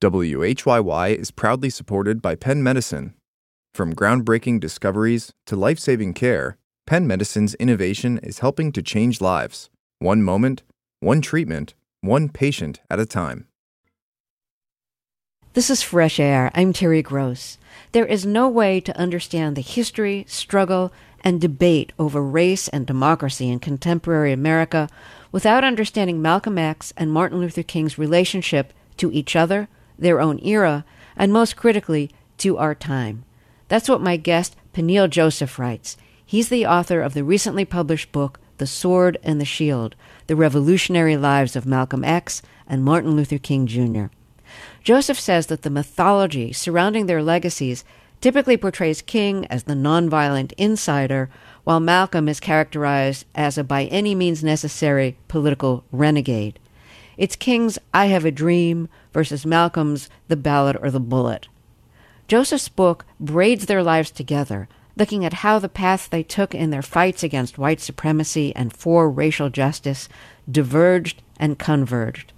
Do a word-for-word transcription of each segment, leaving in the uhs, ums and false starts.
W H Y Y is proudly supported by Penn Medicine. From groundbreaking discoveries to life-saving care, Penn Medicine's innovation is helping to change lives, one moment, one treatment, one patient at a time. This is Fresh Air. I'm Terry Gross. There is no way to understand the history, struggle, and debate over race and democracy in contemporary America without understanding Malcolm X and Martin Luther King's relationship to each other, their own era, and most critically, to our time. That's what my guest, Peniel Joseph, writes. He's the author of the recently published book, The Sword and the Shield, The Revolutionary Lives of Malcolm X and Martin Luther King Junior Joseph says that the mythology surrounding their legacies typically portrays King as the nonviolent insider, while Malcolm is characterized as a by any means necessary political renegade. It's King's I Have a Dream versus Malcolm's The Ballad or the Bullet. Joseph's book braids their lives together, looking at how the paths they took in their fights against white supremacy and for racial justice diverged and converged.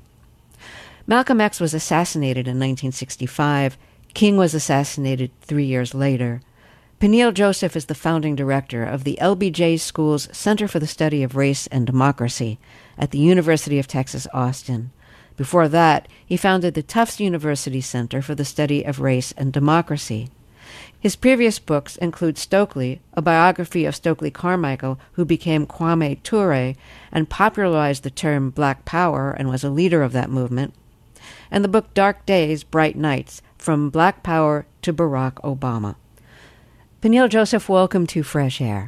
Malcolm X was assassinated in nineteen sixty-five. King was assassinated three years later. Peniel Joseph is the founding director of the L B J School's Center for the Study of Race and Democracy at the University of Texas, Austin. Before that, he founded the Tufts University Center for the Study of Race and Democracy. His previous books include Stokely, a biography of Stokely Carmichael, who became Kwame Ture and popularized the term Black Power and was a leader of that movement, and the book Dark Days, Bright Nights, From Black Power to Barack Obama. Peniel Joseph, welcome to Fresh Air.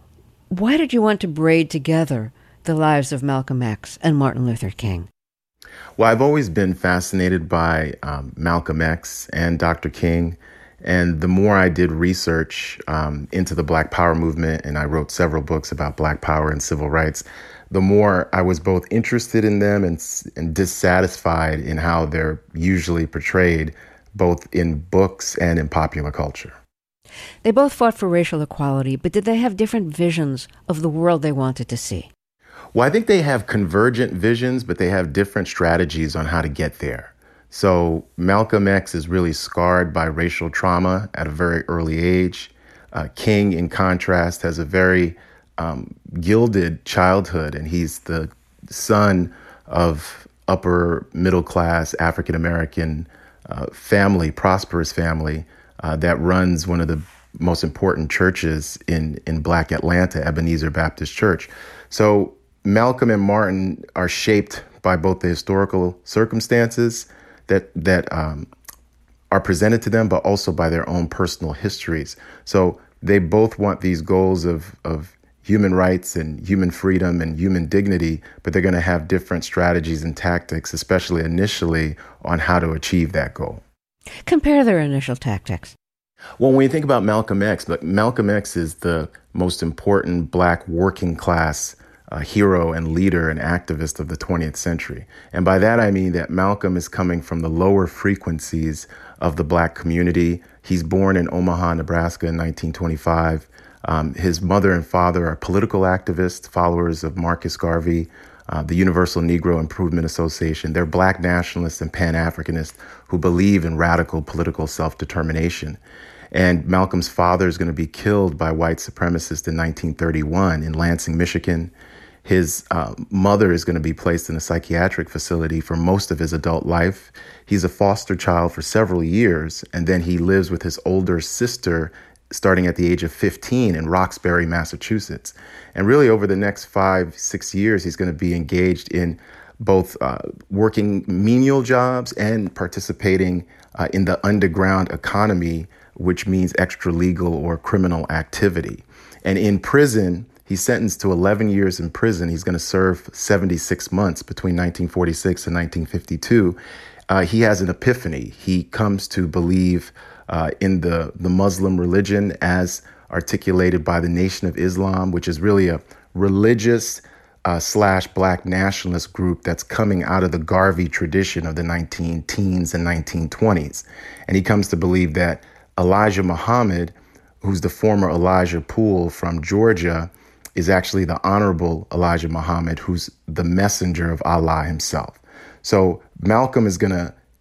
Why did you want to braid together the lives of Malcolm X and Martin Luther King? Well, I've always been fascinated by um, Malcolm X and Doctor King. And the more I did research um, into the Black Power movement, and I wrote several books about Black Power and civil rights, the more I was both interested in them and, and dissatisfied in how they're usually portrayed, both in books and in popular culture. They both fought for racial equality, but did they have different visions of the world they wanted to see? Well, I think they have convergent visions, but they have different strategies on how to get there. So Malcolm X is really scarred by racial trauma at a very early age. Uh, King, in contrast, has a very um, gilded childhood, and he's the son of upper middle class African American uh, family, prosperous family uh, that runs one of the most important churches in in Black Atlanta, Ebenezer Baptist Church. So Malcolm and Martin are shaped by both the historical circumstances that that um, are presented to them, but also by their own personal histories. So they both want these goals of, of human rights and human freedom and human dignity, but they're going to have different strategies and tactics, especially initially, on how to achieve that goal. Compare their initial tactics. Well, when you think about Malcolm X, but Malcolm X is the most important Black working class a hero and leader and activist of the twentieth century. And by that, I mean that Malcolm is coming from the lower frequencies of the Black community. He's born in Omaha, Nebraska in nineteen twenty-five. Um, his mother and father are political activists, followers of Marcus Garvey, uh, the Universal Negro Improvement Association. They're Black nationalists and Pan-Africanists who believe in radical political self-determination. And Malcolm's father is going to be killed by white supremacists in nineteen thirty-one in Lansing, Michigan. His uh, mother is going to be placed in a psychiatric facility for most of his adult life. He's a foster child for several years, and then he lives with his older sister starting at the age of fifteen in Roxbury, Massachusetts. And really over the next five, six years, he's going to be engaged in both uh, working menial jobs and participating uh, in the underground economy, which means extra legal or criminal activity. And in prison, he's sentenced to eleven years in prison. He's going to serve seventy-six months between nineteen forty-six and nineteen fifty-two. Uh, he has an epiphany. He comes to believe uh, in the, the Muslim religion as articulated by the Nation of Islam, which is really a religious uh, slash Black nationalist group that's coming out of the Garvey tradition of the nineteen teens and nineteen twenties. And he comes to believe that Elijah Muhammad, who's the former Elijah Poole from Georgia, is actually the Honorable Elijah Muhammad, who's the messenger of Allah himself. So Malcolm is going to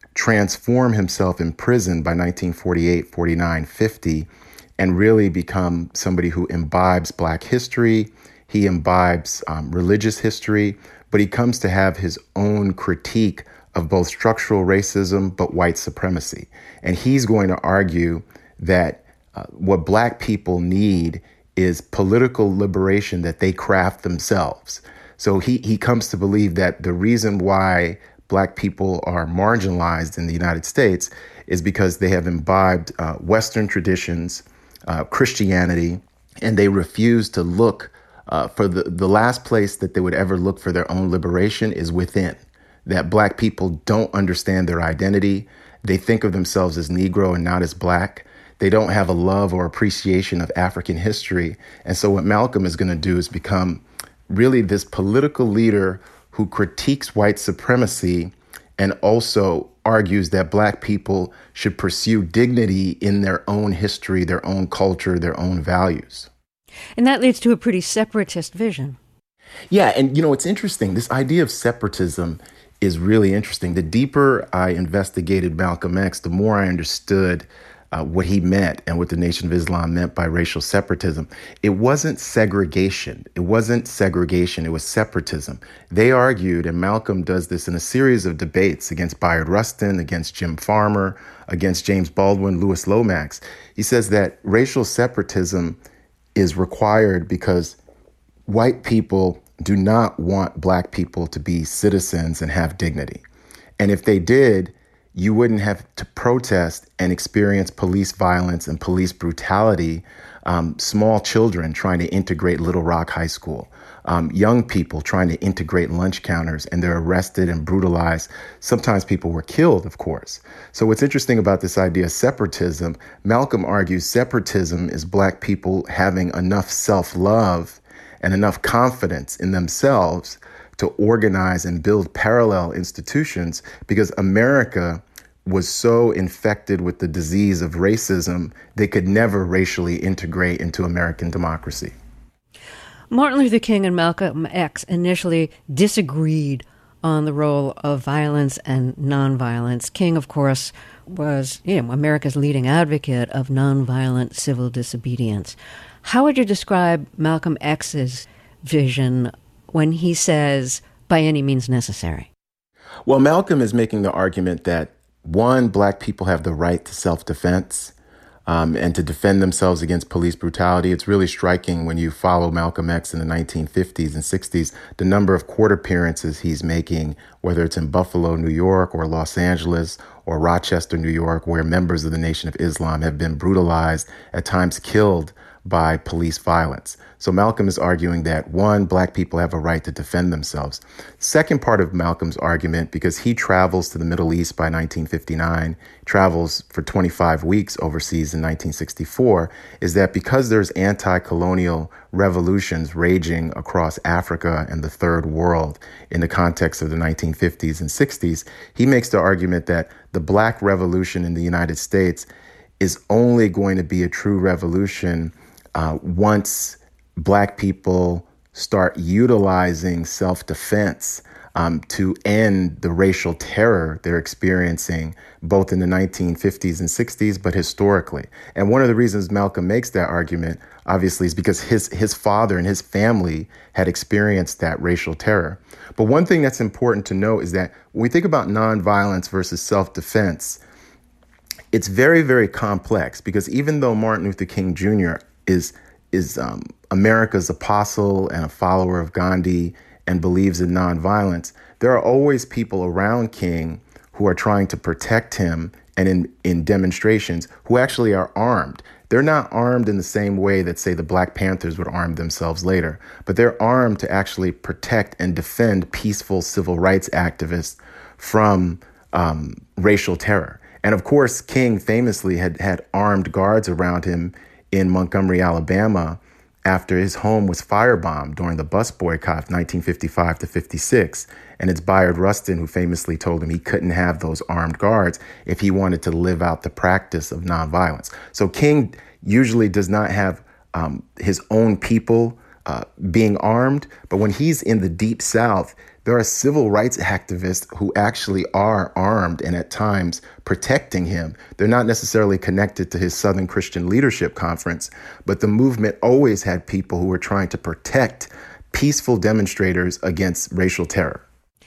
transform himself in prison by nineteen forty-eight, forty-nine, fifty, and really become somebody who imbibes Black history. He imbibes um, religious history, but he comes to have his own critique of both structural racism, but white supremacy. And he's going to argue that uh, what Black people need is political liberation that they craft themselves. So he, he comes to believe that the reason why Black people are marginalized in the United States is because they have imbibed uh, Western traditions, uh, Christianity, and they refuse to look uh, for the, the last place that they would ever look for their own liberation is within. That Black people don't understand their identity. They think of themselves as Negro and not as Black. They don't have a love or appreciation of African history. And so what Malcolm is going to do is become really this political leader who critiques white supremacy and also argues that Black people should pursue dignity in their own history, their own culture, their own values. And that leads to a pretty separatist vision. Yeah, and you know, it's interesting. This idea of separatism is really interesting. The deeper I investigated Malcolm X, the more I understood uh, what he meant and what the Nation of Islam meant by racial separatism. It wasn't segregation. It wasn't segregation. It was separatism. They argued, and Malcolm does this in a series of debates against Bayard Rustin, against Jim Farmer, against James Baldwin, Louis Lomax. He says that racial separatism is required because white people do not want Black people to be citizens and have dignity. And if they did, you wouldn't have to protest and experience police violence and police brutality, um, small children trying to integrate Little Rock High School, um, young people trying to integrate lunch counters, and they're arrested and brutalized. Sometimes people were killed, of course. So what's interesting about this idea of separatism, Malcolm argues separatism is Black people having enough self-love and enough confidence in themselves to organize and build parallel institutions, because America was so infected with the disease of racism, they could never racially integrate into American democracy. Martin Luther King and Malcolm X initially disagreed on the role of violence and nonviolence. King, of course, was, you know, America's leading advocate of nonviolent civil disobedience. How would you describe Malcolm X's vision when he says, by any means necessary? Well, Malcolm is making the argument that, one, Black people have the right to self-defense um, and to defend themselves against police brutality. It's really striking when you follow Malcolm X in the nineteen fifties and sixties, the number of court appearances he's making, whether it's in Buffalo, New York, or Los Angeles, or Rochester, New York, where members of the Nation of Islam have been brutalized, at times killed by police violence. So Malcolm is arguing that, one, Black people have a right to defend themselves. Second part of Malcolm's argument, because he travels to the Middle East by nineteen fifty-nine, travels for twenty-five weeks overseas in nineteen sixty-four, is that because there's anti-colonial revolutions raging across Africa and the Third World in the context of the nineteen fifties and sixties, he makes the argument that the Black revolution in the United States is only going to be a true revolution uh, once Black people start utilizing self-defense um, to end the racial terror they're experiencing both in the nineteen fifties and sixties, but historically. And one of the reasons Malcolm makes that argument, obviously, is because his, his father and his family had experienced that racial terror. But one thing that's important to note is that when we think about nonviolence versus self-defense, it's very, very complex, because even though Martin Luther King Junior is is um, America's apostle and a follower of Gandhi and believes in nonviolence, there are always people around King who are trying to protect him, and in, in demonstrations who actually are armed. They're not armed in the same way that, say, the Black Panthers would arm themselves later, but they're armed to actually protect and defend peaceful civil rights activists from um, racial terror. And of course, King famously had had armed guards around him in Montgomery, Alabama, after his home was firebombed during the bus boycott of nineteen fifty-five to fifty-six. And it's Bayard Rustin who famously told him he couldn't have those armed guards if he wanted to live out the practice of nonviolence. So King usually does not have um, his own people uh, being armed, but when he's in the Deep South, there are civil rights activists who actually are armed and at times protecting him. They're not necessarily connected to his Southern Christian Leadership Conference, but the movement always had people who were trying to protect peaceful demonstrators against racial terror.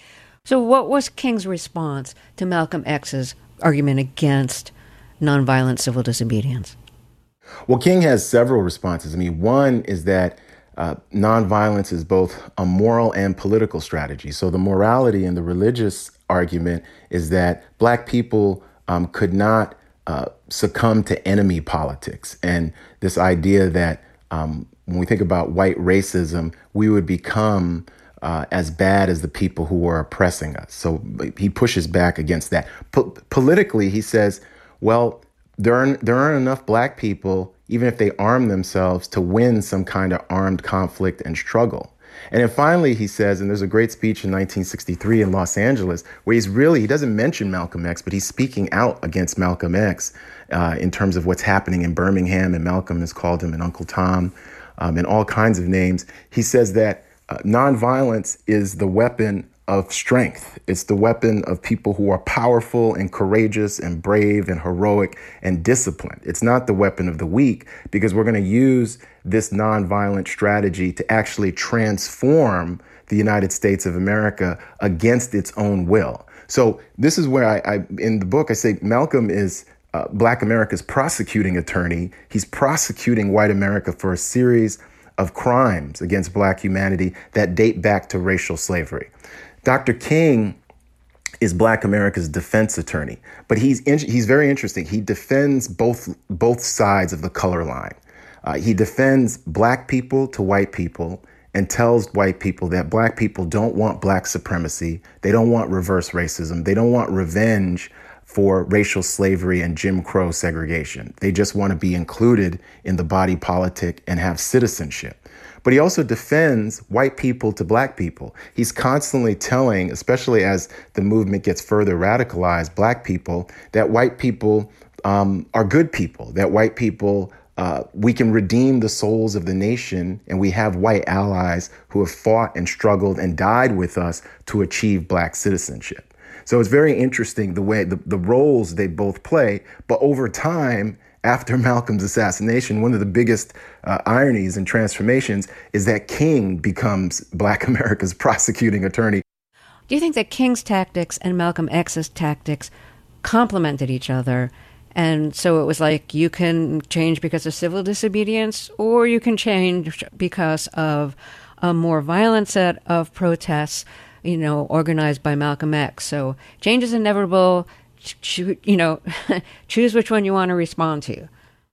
So what was King's response to Malcolm X's argument against nonviolent civil disobedience? Well, King has several responses. I mean, one is that uh, nonviolence is both a moral and political strategy. So the morality and the religious argument is that Black people um, could not uh, succumb to enemy politics. And this idea that um, when we think about white racism, we would become uh, as bad as the people who were oppressing us. So he pushes back against that. Po- politically, he says, well, there aren't, there aren't enough Black people, even if they arm themselves, to win some kind of armed conflict and struggle. And then finally, he says, and there's a great speech in nineteen sixty-three in Los Angeles, where he's really, he doesn't mention Malcolm X, but he's speaking out against Malcolm X uh, in terms of what's happening in Birmingham. And Malcolm has called him an Uncle Tom um, and all kinds of names. He says that uh, nonviolence is the weapon of strength. It's the weapon of people who are powerful and courageous and brave and heroic and disciplined. It's not the weapon of the weak, because we're going to use this nonviolent strategy to actually transform the United States of America against its own will. So this is where I, I in the book, I say Malcolm is uh, Black America's prosecuting attorney. He's prosecuting white America for a series of crimes against Black humanity that date back to racial slavery. Doctor King is Black America's defense attorney, but he's in, he's very interesting. He defends both both sides of the color line. Uh, he defends Black people to white people and tells white people that Black people don't want Black supremacy. They don't want reverse racism. They don't want revenge for racial slavery and Jim Crow segregation. They just want to be included in the body politic and have citizenship. But he also defends white people to Black people. He's constantly telling, especially as the movement gets further radicalized, Black people, that white people um, are good people, that white people, uh, we can redeem the souls of the nation, and we have white allies who have fought and struggled and died with us to achieve Black citizenship. So it's very interesting the way the, the roles they both play, but over time, after Malcolm's assassination, one of the biggest uh, ironies and transformations is that King becomes Black America's prosecuting attorney. Do you think that King's tactics and Malcolm X's tactics complemented each other? And so it was like, you can change because of civil disobedience, or you can change because of a more violent set of protests, you know, organized by Malcolm X. So change is inevitable. Cho- you know, choose which one you want to respond to.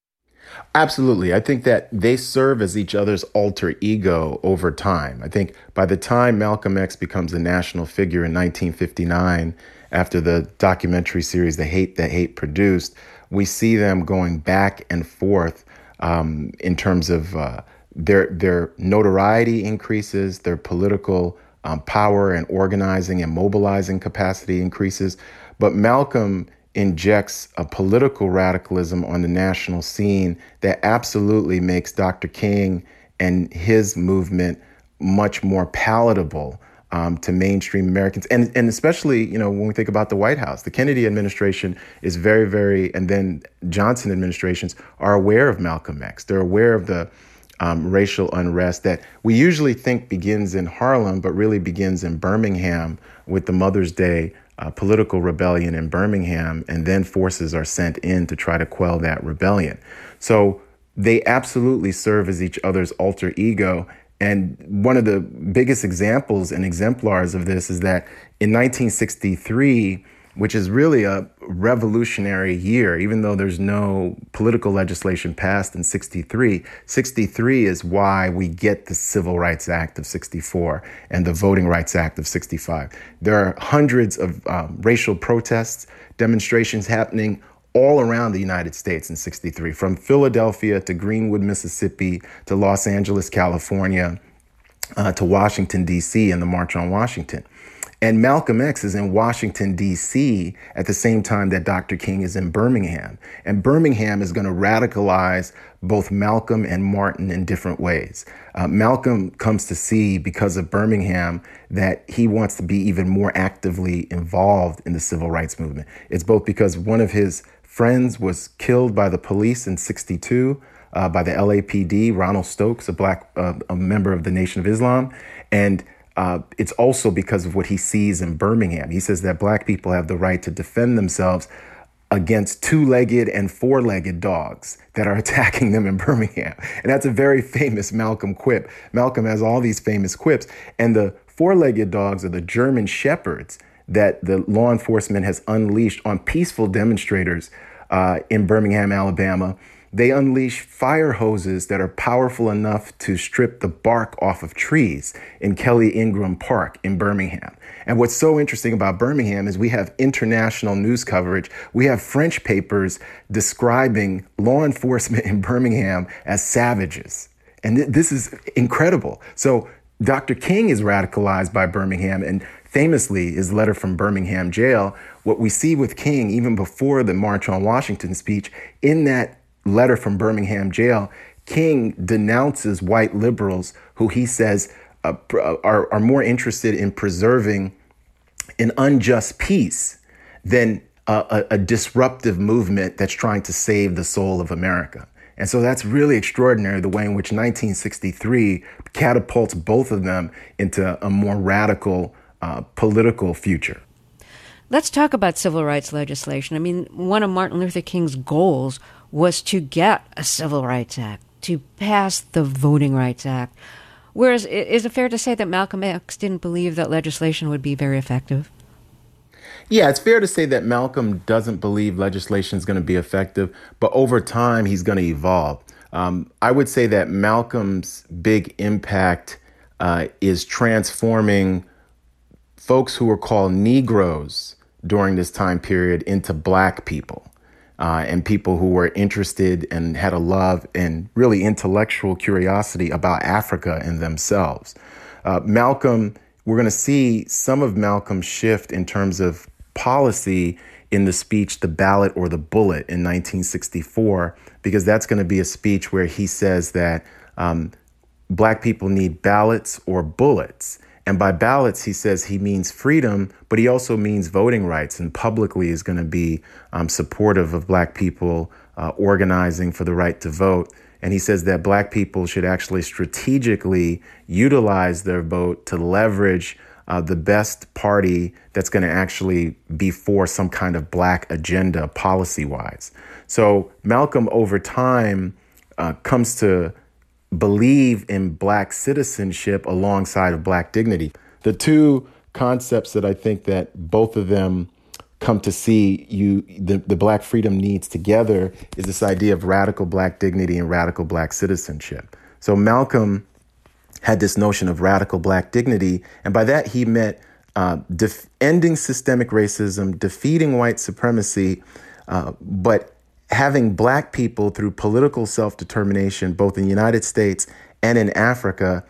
Absolutely. I think that they serve as each other's alter ego over time. I think by the time Malcolm X becomes a national figure in nineteen fifty-nine, after the documentary series The Hate That Hate produced, we see them going back and forth um, in terms of uh, their their notoriety increases, their political um, power and organizing and mobilizing capacity increases. But Malcolm injects a political radicalism on the national scene that absolutely makes Doctor King and his movement much more palatable um, to mainstream Americans. And, and especially, you know, when we think about the White House, the Kennedy administration is very, very, and then Johnson administrations are aware of Malcolm X. They're aware of the um, racial unrest that we usually think begins in Harlem, but really begins in Birmingham with the Mother's Day Uh, political rebellion in Birmingham, and then forces are sent in to try to quell that rebellion. So they absolutely serve as each other's alter ego. And one of the biggest examples and exemplars of this is that in nineteen sixty-three, which is really a revolutionary year, even though there's no political legislation passed in sixty-three, sixty-three is why we get the Civil Rights Act of sixty-four and the Voting Rights Act of sixty-five. There are hundreds of um, racial protests, demonstrations happening all around the United States in sixty-three, from Philadelphia to Greenwood, Mississippi, to Los Angeles, California, uh, to Washington, D C, and the March on Washington. And Malcolm X is in Washington, D C at the same time that Doctor King is in Birmingham. And Birmingham is going to radicalize both Malcolm and Martin in different ways. Uh, Malcolm comes to see, because of Birmingham, that he wants to be even more actively involved in the civil rights movement. It's both because one of his friends was killed by the police in sixty-two, uh, by the L A P D, Ronald Stokes, a black uh, a member of the Nation of Islam. And Uh, it's also because of what he sees in Birmingham. He says that black people have the right to defend themselves against two-legged and four-legged dogs that are attacking them in Birmingham. And that's a very famous Malcolm quip. Malcolm has all these famous quips. And the four-legged dogs are the German shepherds that the law enforcement has unleashed on peaceful demonstrators uh, in Birmingham, Alabama. They unleash fire hoses that are powerful enough to strip the bark off of trees in Kelly Ingram Park in Birmingham. And what's so interesting about Birmingham is we have international news coverage. We have French papers describing law enforcement in Birmingham as savages. And th- this is incredible. So Doctor King is radicalized by Birmingham, and famously his letter from Birmingham jail. What we see with King, even before the March on Washington speech, in that letter from Birmingham jail, King denounces white liberals who he says uh, are, are more interested in preserving an unjust peace than a, a, a disruptive movement that's trying to save the soul of America. And so that's really extraordinary, the way in which nineteen sixty-three catapults both of them into a more radical uh, political future. Let's talk about civil rights legislation. I mean, one of Martin Luther King's goals was to get a Civil Rights Act, to pass the Voting Rights Act. Whereas, is it fair to say that Malcolm X didn't believe that legislation would be very effective? Yeah, it's fair to say that Malcolm doesn't believe legislation is going to be effective, but over time, he's going to evolve. Um, I would say that Malcolm's big impact uh, is transforming folks who were called Negroes during this time period into black people. Uh, and people who were interested and had a love and really intellectual curiosity about Africa and themselves. Uh, Malcolm, we're going to see some of Malcolm's shift in terms of policy in the speech, The Ballot or the Bullet, in nineteen sixty-four, because that's going to be a speech where he says that um, black people need ballots or bullets. And by ballots, he says he means freedom, but he also means voting rights, and publicly is going to be um, supportive of black people uh, organizing for the right to vote. And he says that black people should actually strategically utilize their vote to leverage uh, the best party that's going to actually be for some kind of black agenda policy-wise. So Malcolm, over time, uh, comes to believe in black citizenship alongside of black dignity. The two concepts that I think that both of them come to see you the, the black freedom needs together is this idea of radical black dignity and radical black citizenship. So Malcolm had this notion of radical black dignity, and by that he meant uh, def- ending systemic racism, defeating white supremacy, uh, but having black people, through political self-determination, both in the United States and in Africa,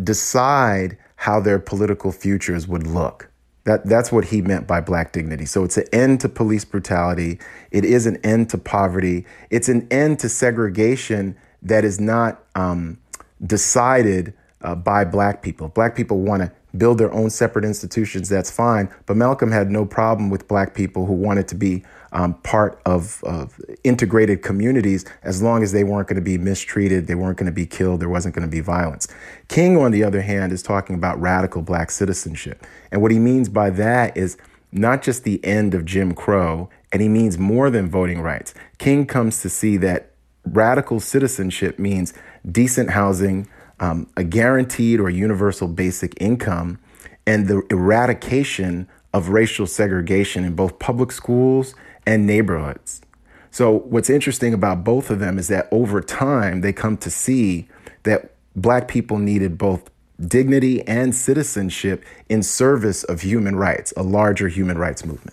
decide how their political futures would look. That, that's what he meant by black dignity. So it's an end to police brutality. It is an end to poverty. It's an end to segregation that is not um, decided uh, by black people. Black people want to build their own separate institutions, that's fine. But Malcolm had no problem with black people who wanted to be um, part of, of integrated communities, as long as they weren't going to be mistreated, they weren't going to be killed, there wasn't going to be violence. King, on the other hand, is talking about radical black citizenship. And what he means by that is not just the end of Jim Crow, and he means more than voting rights. King comes to see that radical citizenship means decent housing, um, a guaranteed or universal basic income, and the eradication of racial segregation in both public schools and neighborhoods. So what's interesting about both of them is that over time, they come to see that black people needed both dignity and citizenship in service of human rights, a larger human rights movement.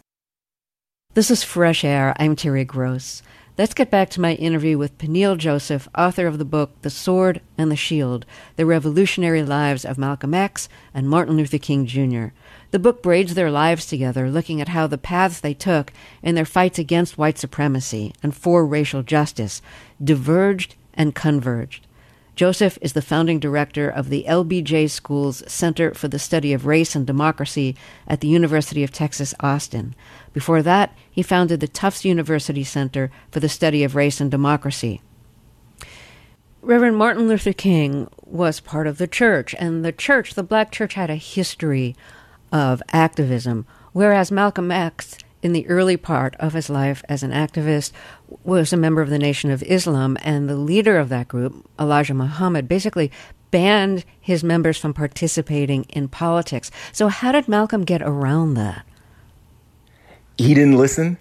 This is Fresh Air. I'm Terry Gross. Let's get back to my interview with Peniel Joseph, author of the book The Sword and the Shield, The Revolutionary Lives of Malcolm X and Martin Luther King Junior The book braids their lives together, looking at how the paths they took in their fights against white supremacy and for racial justice diverged and converged. Joseph is the founding director of the L B J School's Center for the Study of Race and Democracy at the University of Texas, Austin. Before that, he founded the Tufts University Center for the Study of Race and Democracy. Reverend Martin Luther King was part of the church, and the church, the black church, had a history of activism, whereas Malcolm X, in the early part of his life as an activist, was a member of the Nation of Islam, and the leader of that group, Elijah Muhammad, basically banned his members from participating in politics. So how did Malcolm get around that? He didn't listen.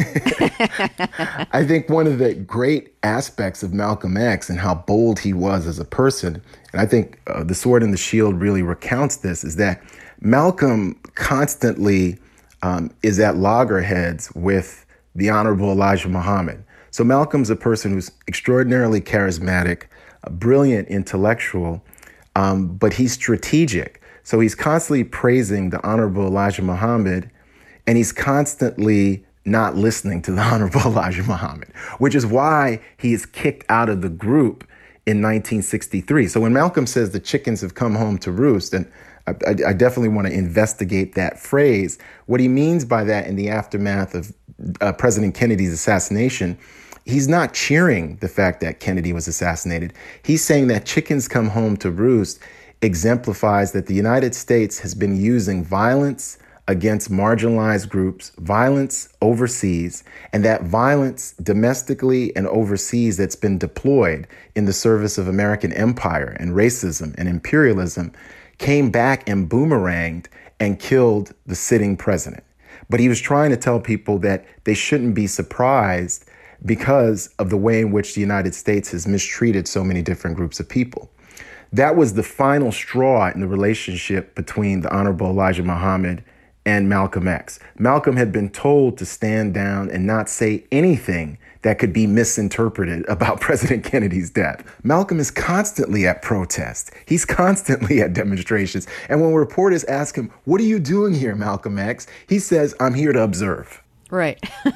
I think one of the great aspects of Malcolm X and how bold he was as a person, and I think uh, The Sword and the Shield really recounts this, is that Malcolm constantly um, is at loggerheads with the Honorable Elijah Muhammad. So Malcolm's a person who's extraordinarily charismatic, a brilliant intellectual, um, but he's strategic. So he's constantly praising the Honorable Elijah Muhammad, and he's constantly not listening to the Honorable Elijah Muhammad, which is why he is kicked out of the group in nineteen sixty-three. So when Malcolm says the chickens have come home to roost, and I, I, I definitely want to investigate that phrase, what he means by that in the aftermath of uh, President Kennedy's assassination, he's not cheering the fact that Kennedy was assassinated. He's saying that chickens come home to roost exemplifies that the United States has been using violence against marginalized groups, violence overseas, and that violence domestically and overseas that's been deployed in the service of American empire and racism and imperialism came back and boomeranged and killed the sitting president. But he was trying to tell people that they shouldn't be surprised because of the way in which the United States has mistreated so many different groups of people. That was the final straw in the relationship between the Honorable Elijah Muhammad and Malcolm X. Malcolm had been told to stand down and not say anything that could be misinterpreted about President Kennedy's death. Malcolm is constantly at protests. He's constantly at demonstrations. And when reporters ask him, "What are you doing here, Malcolm X?" he says, "I'm here to observe." Right.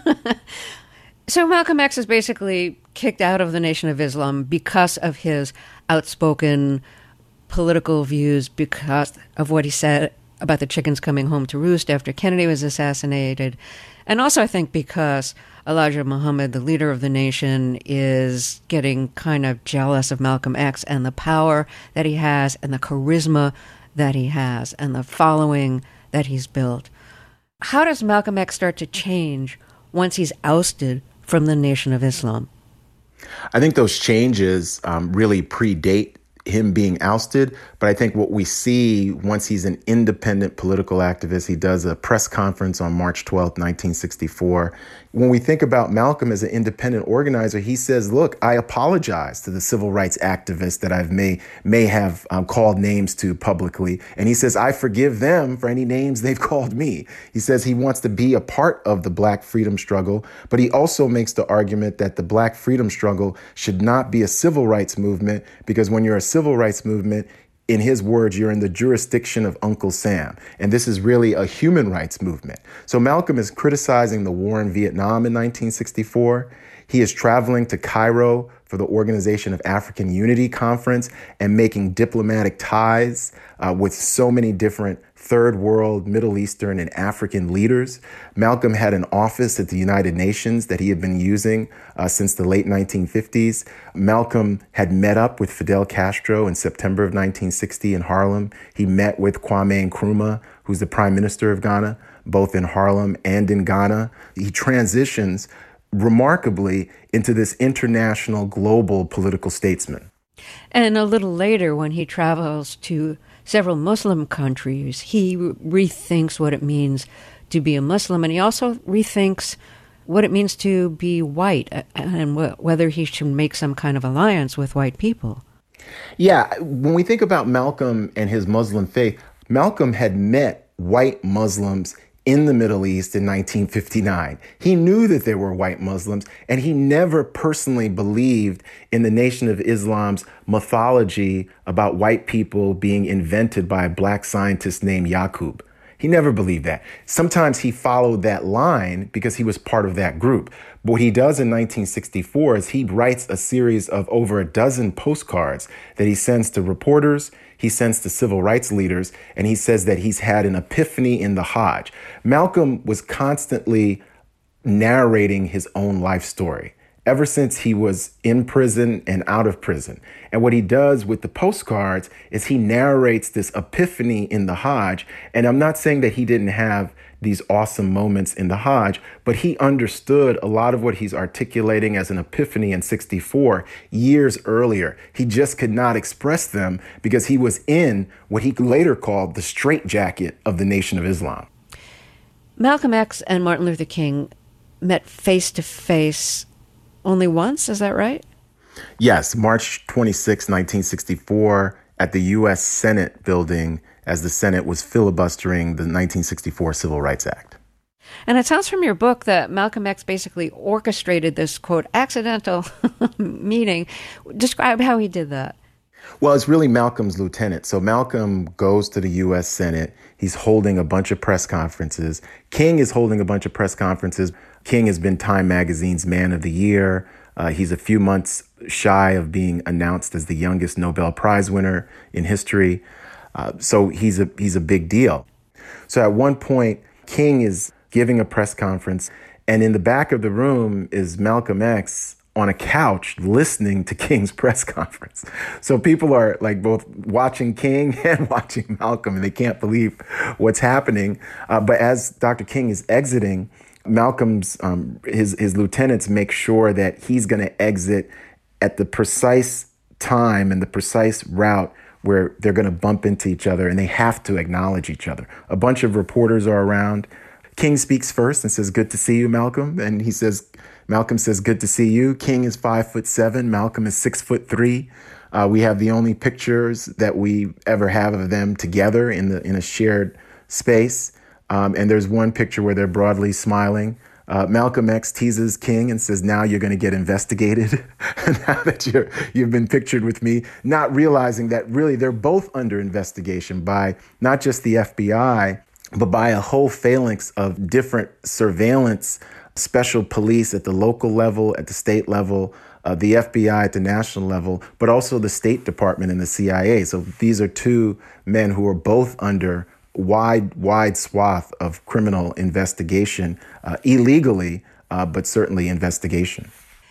So Malcolm X is basically kicked out of the Nation of Islam because of his outspoken political views, because of what he said about the chickens coming home to roost after Kennedy was assassinated. And also, I think, because Elijah Muhammad, the leader of the nation, is getting kind of jealous of Malcolm X and the power that he has and the charisma that he has and the following that he's built. How does Malcolm X start to change once he's ousted from the Nation of Islam? I think those changes um, really predate him being ousted. But I think what we see once he's an independent political activist, he does a press conference on March twelfth, nineteen sixty-four. When we think about Malcolm as an independent organizer, he says, look, I apologize to the civil rights activists that I've may, may have um, called names to publicly. And he says, I forgive them for any names they've called me. He says he wants to be a part of the Black freedom struggle, but he also makes the argument that the Black freedom struggle should not be a civil rights movement, because when you're a civil rights movement, in his words, you're in the jurisdiction of Uncle Sam. And this is really a human rights movement. So Malcolm is criticizing the war in Vietnam in nineteen sixty-four. He is traveling to Cairo for the Organization of African Unity Conference and making diplomatic ties uh, with so many different third world, Middle Eastern, and African leaders. Malcolm had an office at the United Nations that he had been using uh, since the late nineteen fifties. Malcolm had met up with Fidel Castro in September of nineteen sixty in Harlem. He met with Kwame Nkrumah, who's the Prime Minister of Ghana, both in Harlem and in Ghana. He transitions remarkably into this international, global political statesman. And a little later, when he travels to several Muslim countries, he rethinks what it means to be a Muslim, and he also rethinks what it means to be white and whether he should make some kind of alliance with white people. Yeah, when we think about Malcolm and his Muslim faith, Malcolm had met white Muslims in the Middle East in nineteen fifty-nine. He knew that there were white Muslims, and he never personally believed in the Nation of Islam's mythology about white people being invented by a black scientist named Yaqub. He He never believed that. Sometimes he followed that line because he was part of that group. But what he does in nineteen sixty-four is he writes a series of over a dozen postcards that he sends to reporters, he sends to civil rights leaders, and he says that he's had an epiphany in the Hajj. Malcolm was constantly narrating his own life story ever since he was in prison and out of prison. And what he does with the postcards is he narrates this epiphany in the Hajj. And I'm not saying that he didn't have these awesome moments in the Hajj, but he understood a lot of what he's articulating as an epiphany in sixty-four years earlier. He just could not express them because he was in what he later called the straitjacket of the Nation of Islam. Malcolm X and Martin Luther King met face to face only once, is that right? Yes, March twenty-sixth, nineteen sixty-four, at the U S Senate building as the Senate was filibustering the nineteen sixty-four Civil Rights Act. And it sounds from your book that Malcolm X basically orchestrated this, quote, accidental meeting. Describe how he did that. Well, it's really Malcolm's lieutenant. So Malcolm goes to the U S Senate. He's holding a bunch of press conferences. King is holding a bunch of press conferences. King has been Time Magazine's Man of the Year. Uh, he's a few months shy of being announced as the youngest Nobel Prize winner in history. Uh, so he's a he's a big deal. So at one point, King is giving a press conference, and in the back of the room is Malcolm X on a couch listening to King's press conference. So people are like both watching King and watching Malcolm, and they can't believe what's happening. Uh, but as Doctor King is exiting, Malcolm's um, his his lieutenants make sure that he's going to exit at the precise time and the precise route where they're going to bump into each other, and they have to acknowledge each other. A bunch of reporters are around. King speaks first and says, "Good to see you, Malcolm." And he says, Malcolm says, "Good to see you." King is five foot seven. Malcolm is six foot three. Uh, we have the only pictures that we ever have of them together in the in a shared space. Um, and there's one picture where they're broadly smiling. Uh, Malcolm X teases King and says, "Now you're going to get investigated." Now that you're, you've been pictured with me, not realizing that really they're both under investigation by not just the F B I, but by a whole phalanx of different surveillance, special police at the local level, at the state level, uh, the F B I at the national level, but also the State Department and the C I A. So these are two men who are both under wide, wide swath of criminal investigation, uh, illegally, uh, but certainly investigation.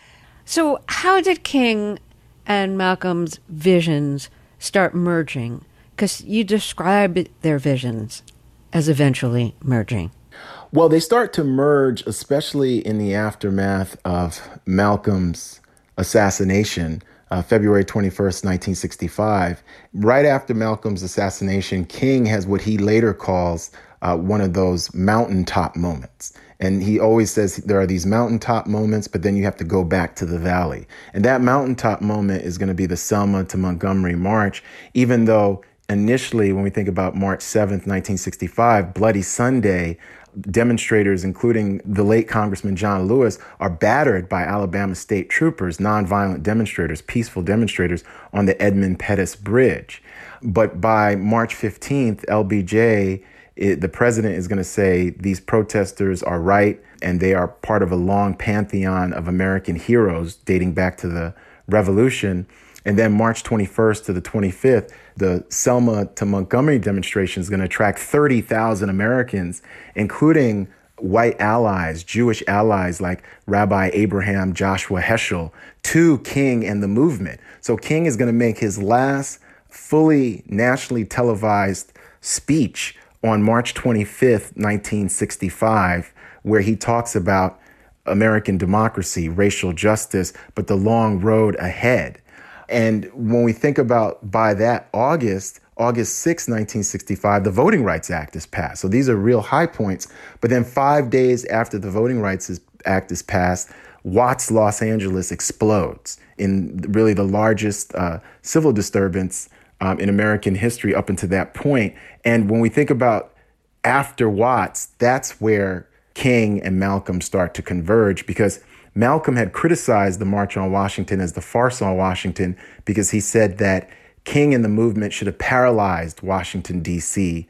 So how did King and Malcolm's visions start merging? Because you described their visions as eventually merging. Well, they start to merge, especially in the aftermath of Malcolm's assassination, uh, February twenty-first, nineteen sixty-five. Right after Malcolm's assassination, King has what he later calls uh, one of those mountaintop moments. And he always says there are these mountaintop moments, but then you have to go back to the valley. And that mountaintop moment is going to be the Selma to Montgomery March, even though initially, when we think about March seventh, nineteen sixty-five, Bloody Sunday, demonstrators, including the late Congressman John Lewis, are battered by Alabama state troopers, nonviolent demonstrators, peaceful demonstrators on the Edmund Pettus Bridge. But by March fifteenth, L B J, it, the president is going to say these protesters are right, and they are part of a long pantheon of American heroes dating back to the Revolution. And then March twenty-first to the twenty-fifth, the Selma to Montgomery demonstration is going to attract thirty thousand Americans, including white allies, Jewish allies like Rabbi Abraham Joshua Heschel, to King and the movement. So King is going to make his last fully nationally televised speech on March twenty-fifth, nineteen sixty-five, where he talks about American democracy, racial justice, but the long road ahead. And when we think about by that August, August sixth, nineteen sixty-five, the Voting Rights Act is passed. So these are real high points. But then five days after the Voting Rights Act is passed, Watts, Los Angeles explodes in really the largest uh, civil disturbance um, in American history up until that point. And when we think about after Watts, that's where King and Malcolm start to converge, because Malcolm had criticized the March on Washington as the farce on Washington because he said that King and the movement should have paralyzed Washington, D C,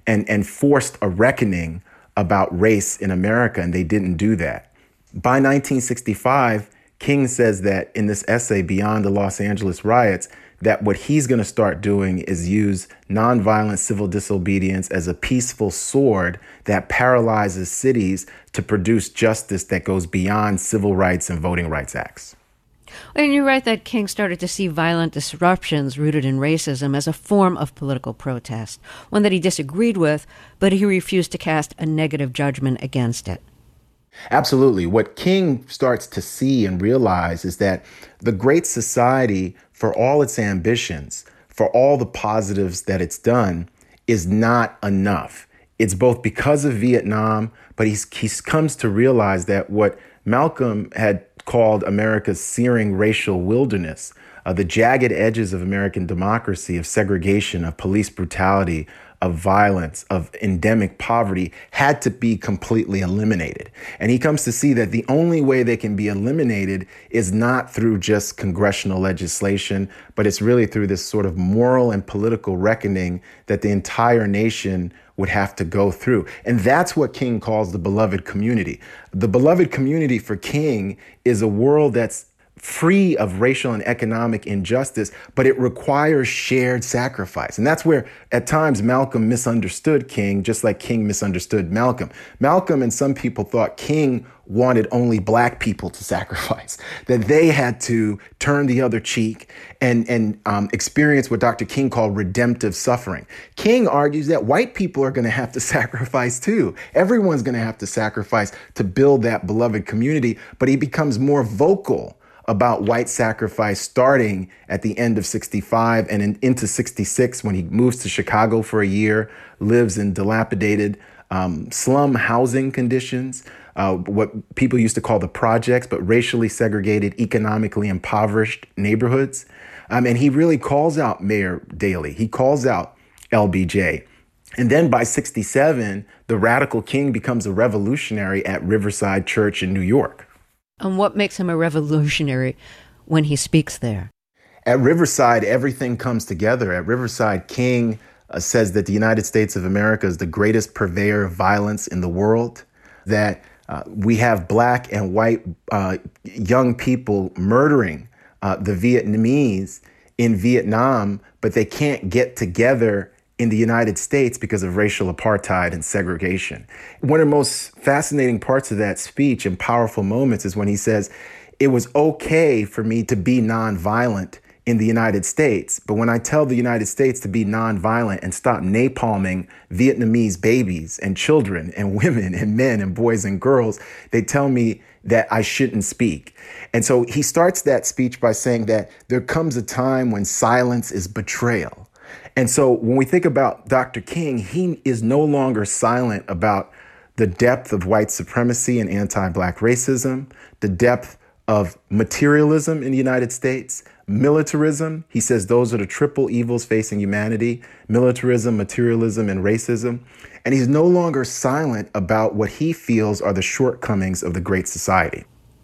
and, and forced a reckoning about race in America, and they didn't do that. By nineteen sixty-five, King says that in this essay, Beyond the Los Angeles Riots, that what he's going to start doing is use nonviolent civil disobedience as a peaceful sword that paralyzes cities to produce justice that goes beyond civil rights and voting rights acts. And you write that King started to see violent disruptions rooted in racism as a form of political protest, one that he disagreed with, but he refused to cast a negative judgment against it. Absolutely. What King starts to see and realize is that the Great Society, for all its ambitions, for all the positives that it's done, is not enough. It's both because of Vietnam, but he's, he comes to realize that what Malcolm had called America's searing racial wilderness, uh, the jagged edges of American democracy, of segregation, of police brutality, of violence, of endemic poverty, had to be completely eliminated. And he comes to see that the only way they can be eliminated is not through just congressional legislation, but it's really through this sort of moral and political reckoning that the entire nation would have to go through. And that's what King calls the beloved community. The beloved community for King is a world that's free of racial and economic injustice, but it requires shared sacrifice. And that's where, at times, Malcolm misunderstood King, just like King misunderstood Malcolm. Malcolm and some people thought King wanted only black people to sacrifice, that they had to turn the other cheek and, and um, experience what Doctor King called redemptive suffering. King argues that white people are going to have to sacrifice too. Everyone's going to have to sacrifice to build that beloved community, but he becomes more vocal about white sacrifice starting at the end of sixty-five and in, into sixty-six when he moves to Chicago for a year, lives in dilapidated um, slum housing conditions, uh, what people used to call the projects, but racially segregated, economically impoverished neighborhoods. Um, and he really calls out Mayor Daley. He calls out L B J. And then by sixty-seven, the radical King becomes a revolutionary at Riverside Church in New York. And what makes him a revolutionary when he speaks there? At Riverside, everything comes together. At Riverside, King uh, says that the United States of America is the greatest purveyor of violence in the world, that uh, we have black and white uh, young people murdering uh, the Vietnamese in Vietnam, but they can't get together in the United States because of racial apartheid and segregation. One of the most fascinating parts of that speech and powerful moments is when he says, it was okay for me to be nonviolent in the United States, but when I tell the United States to be nonviolent and stop napalming Vietnamese babies and children and women and men and boys and girls, they tell me that I shouldn't speak. And so he starts that speech by saying that there comes a time when silence is betrayal. And so when we think about Doctor King, he is no longer silent about the depth of white supremacy and anti-black racism, the depth of materialism in the United States, militarism. He says those are the triple evils facing humanity: militarism, materialism, and racism. And he's no longer silent about what he feels are the shortcomings of the Great Society.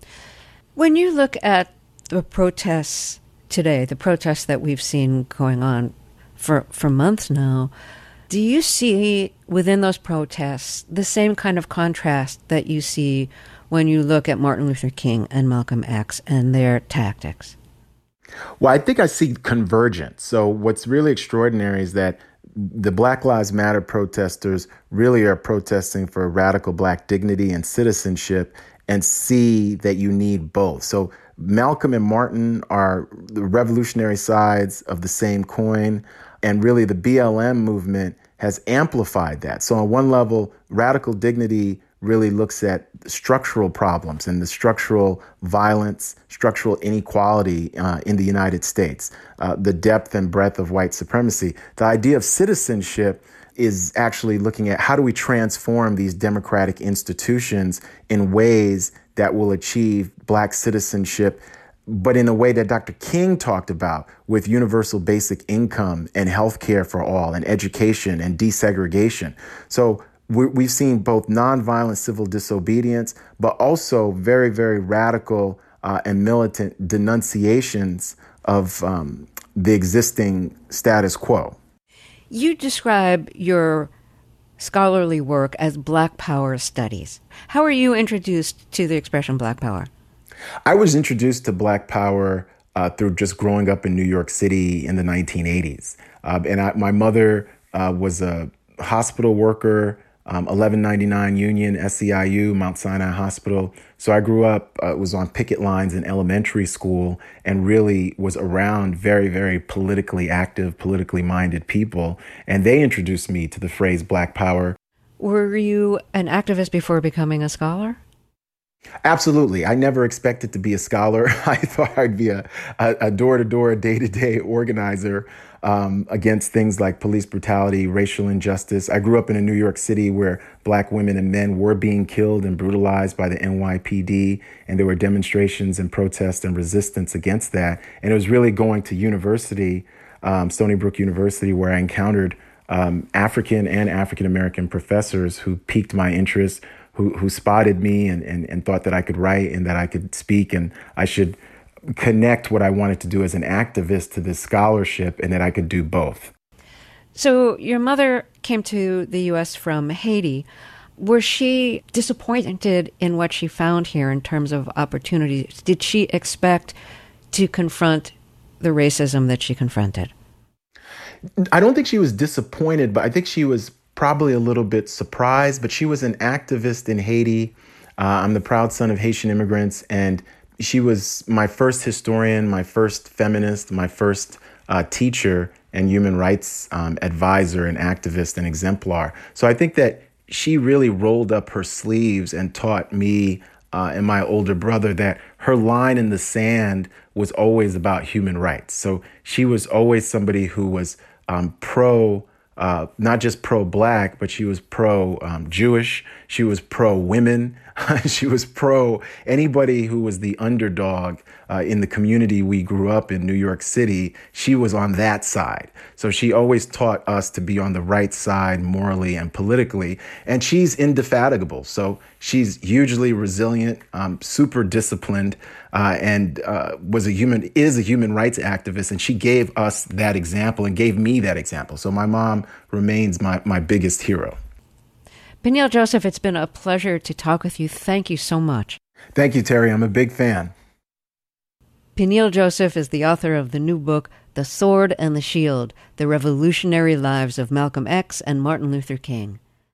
When you look at the protests today, the protests that we've seen going on for, for months now, do you see within those protests the same kind of contrast that you see when you look at Martin Luther King and Malcolm X and their tactics? Well, I think I see convergence. So what's really extraordinary is that the Black Lives Matter protesters really are protesting for radical Black dignity and citizenship, and see that you need both. So Malcolm and Martin are the revolutionary sides of the same coin. And really the B L M movement has amplified that. So on one level, radical dignity really looks at structural problems and the structural violence, structural inequality uh, in the United States, uh, the depth and breadth of white supremacy. The idea of citizenship is actually looking at how do we transform these democratic institutions in ways that will achieve Black citizenship, but in a way that Doctor King talked about, with universal basic income and health care for all and education and desegregation. So we've seen both nonviolent civil disobedience, but also very, very radical uh, and militant denunciations of um, the existing status quo. You describe your scholarly work as Black Power studies. How were you introduced to the expression Black Power? I was introduced to Black Power uh, through just growing up in New York City in the nineteen eighties. Uh, and I, my mother uh, was a hospital worker, um, eleven ninety-nine Union, S C I U, Mount Sinai Hospital. So I grew up, uh, was on picket lines in elementary school and really was around very, very politically active, politically minded people. And they introduced me to the phrase Black Power. Were you an activist before becoming a scholar? Absolutely. I never expected to be a scholar. I thought I'd be a, a, a door-to-door, day-to-day organizer um, against things like police brutality, racial injustice. I grew up in a New York City where Black women and men were being killed and brutalized by the N Y P D, and there were demonstrations and protests and resistance against that. And it was really going to university, um, Stony Brook University, where I encountered um, African and African-American professors who piqued my interest, who who spotted me and, and, and thought that I could write and that I could speak and I should connect what I wanted to do as an activist to this scholarship and that I could do both. So your mother came to the U S from Haiti. Was she disappointed in what she found here in terms of opportunities? Did she expect to confront the racism that she confronted? I don't think she was disappointed, but I think she was probably a little bit surprised, but she was an activist in Haiti. Uh, I'm the proud son of Haitian immigrants, and she was my first historian, my first feminist, my first uh, teacher and human rights um, advisor and activist and exemplar. So I think that she really rolled up her sleeves and taught me uh, and my older brother that her line in the sand was always about human rights. So she was always somebody who was um, pro Uh, not just pro-Black, but she was pro-Jewish. Um, she was pro-women. She was pro anybody who was the underdog uh, in the community we grew up in, New York City. She was on that side. So she always taught us to be on the right side morally and politically. And she's indefatigable. So she's hugely resilient, um, super disciplined, uh, and uh, was a human, is a human rights activist. And she gave us that example and gave me that example. So my mom remains my, my biggest hero. Peniel Joseph, it's been a pleasure to talk with you. Thank you so much. Thank you, Terry. I'm a big fan. Peniel Joseph is the author of the new book, The Sword and the Shield, The Revolutionary Lives of Malcolm X and Martin Luther King.